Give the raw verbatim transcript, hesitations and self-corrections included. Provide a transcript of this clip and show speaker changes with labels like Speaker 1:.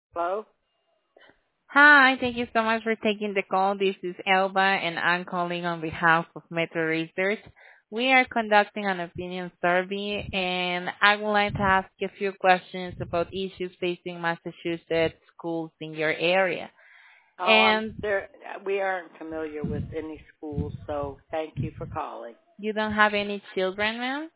Speaker 1: Hello?
Speaker 2: Hi, thank you so much for taking the call. This is Elba, and I'm calling on behalf of Metro Research. We are conducting an opinion survey, and I would like to ask you a few questions about issues facing Massachusetts schools in your area.
Speaker 1: Oh, I'm
Speaker 2: And
Speaker 1: there. We aren't familiar with any schools, so thank you for calling.
Speaker 2: you don't have any children, ma'am?